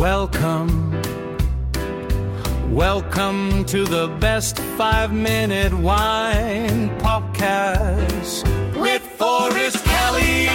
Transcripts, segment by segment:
Welcome to the best 5-minute wine podcast with Forrest Kelly.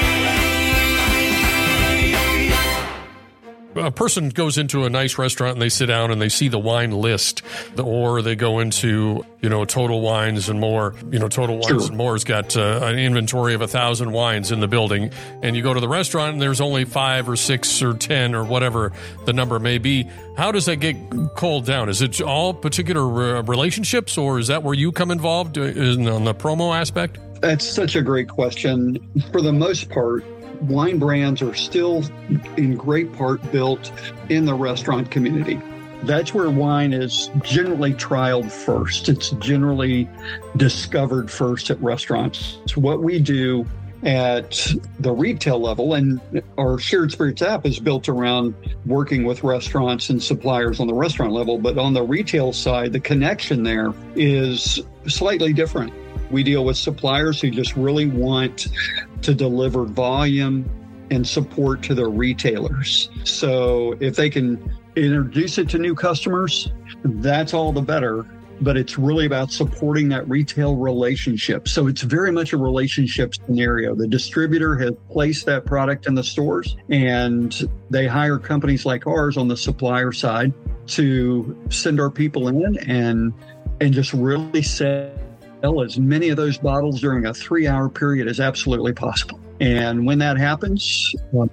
A person goes into a nice restaurant and they sit down and they see the wine list, or they go into, Total Wines and More. Total Wines and More has got an inventory of 1,000 wines in the building, and you go to the restaurant and there's only 5 or 6 or 10 or whatever the number may be. How does that get culled down? Is it all particular relationships, or is that where you come involved on the promo aspect? That's such a great question. For the most part, wine brands are still in great part built in the restaurant community. That's where wine is generally trialed first. It's generally discovered first at restaurants. It's what we do at the retail level, and our Shared Spirits app is built around working with restaurants and suppliers on the restaurant level. But on the retail side, the connection there is slightly different. We deal with suppliers who just really want to deliver volume and support to their retailers. So if they can introduce it to new customers, that's all the better. But it's really about supporting that retail relationship. So it's very much a relationship scenario. The distributor has placed that product in the stores, and they hire companies like ours on the supplier side to send our people in and just really sell as many of those bottles during a 3-hour period as absolutely possible. And when that happens,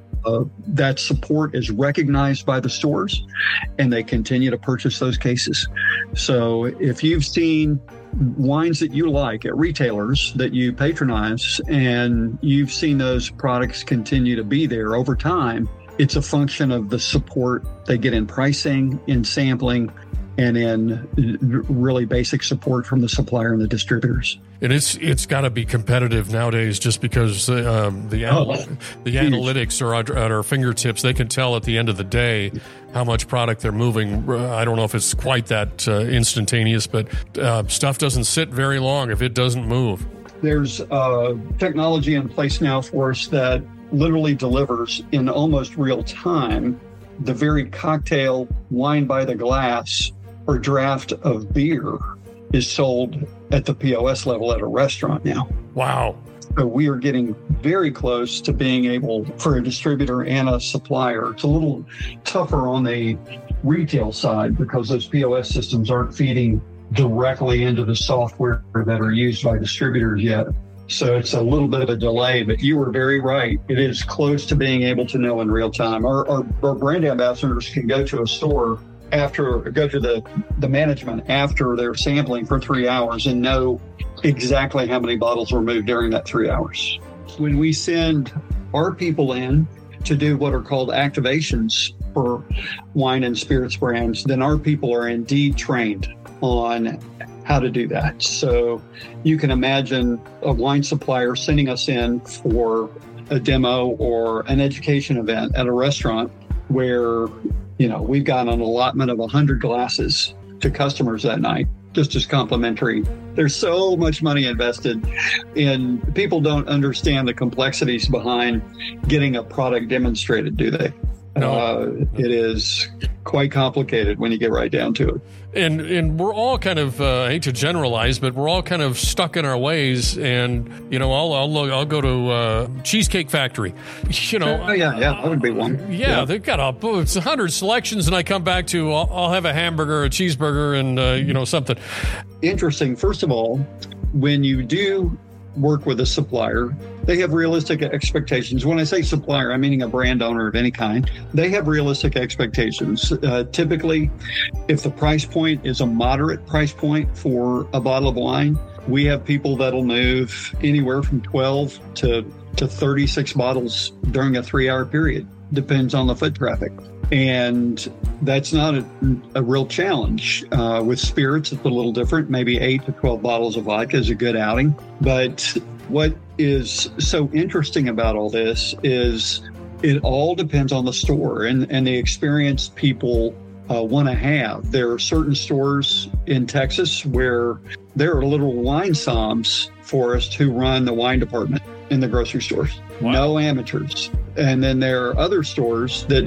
that support is recognized by the stores, and they continue to purchase those cases. So if you've seen wines that you like at retailers that you patronize, and you've seen those products continue to be there over time, it's a function of the support they get in pricing, in sampling, and in really basic support from the supplier and the distributors. And it's got to be competitive nowadays, just because the analytics are at our fingertips. They can tell at the end of the day how much product they're moving. I don't know if it's quite that instantaneous, but stuff doesn't sit very long if it doesn't move. There's technology in place now for us that literally delivers in almost real time the very cocktail, wine by the glass, or draft of beer is sold at the POS level at a restaurant now. Wow. So we are getting very close to being able, for a distributor and a supplier. It's a little tougher on the retail side because those POS systems aren't feeding directly into the software that are used by distributors yet. So it's a little bit of a delay, but you were very right. It is close to being able to know in real time. Our brand ambassadors can go to a store go to the management after they're sampling for 3 hours and know exactly how many bottles were moved during that 3 hours. When we send our people in to do what are called activations for wine and spirits brands, then our people are indeed trained on how to do that. So you can imagine a wine supplier sending us in for a demo or an education event at a restaurant where we've got an allotment of 100 glasses to customers that night, just as complimentary. There's so much money invested in, people don't understand the complexities behind getting a product demonstrated, do they? No. It is quite complicated when you get right down to it. And we're all kind of, I hate to generalize, but we're all kind of stuck in our ways. And, I'll go to Cheesecake Factory, that would be one. Yeah. They've got it's 100 selections, and I come back to, I'll have a hamburger, a cheeseburger, and, something. Interesting. First of all, when you do work with a supplier, they have realistic expectations. When I say supplier, I'm meaning a brand owner of any kind. They have realistic expectations. Typically, if the price point is a moderate price point for a bottle of wine, we have people that'll move anywhere from 12 to 36 bottles during a 3-hour period. Depends on the foot traffic. And that's not a real challenge. With spirits, it's a little different. Maybe 8 to 12 bottles of vodka is a good outing. But what is so interesting about all this is it all depends on the store and the experience people want to have. There are certain stores in Texas where there are little wine somms for us who run the wine department in the grocery stores. Wow. No amateurs. And then there are other stores that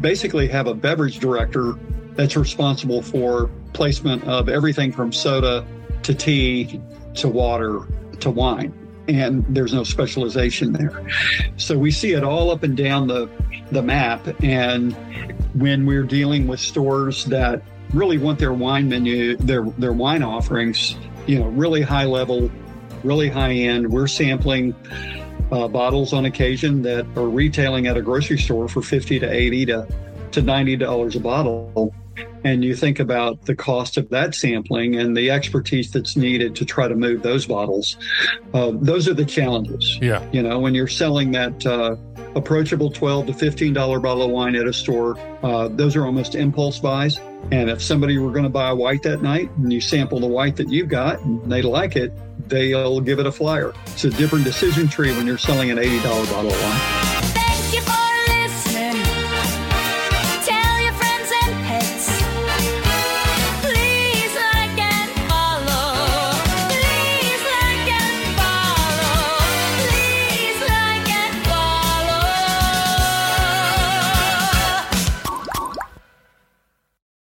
basically have a beverage director that's responsible for placement of everything from soda to tea to water to wine. And there's no specialization there. So we see it all up and down the map. And when we're dealing with stores that really want their wine menu, their wine offerings, really high level, really high end, we're sampling bottles on occasion that are retailing at a grocery store for $50 to $80 to $90 a bottle. And you think about the cost of that sampling and the expertise that's needed to try to move those bottles. Those are the challenges. Yeah. When you're selling that approachable $12 to $15 bottle of wine at a store, those are almost impulse buys. And if somebody were going to buy a white that night and you sample the white that you've got and they like it, they'll give it a flyer. It's a different decision tree when you're selling an $80 bottle of wine. Thank you for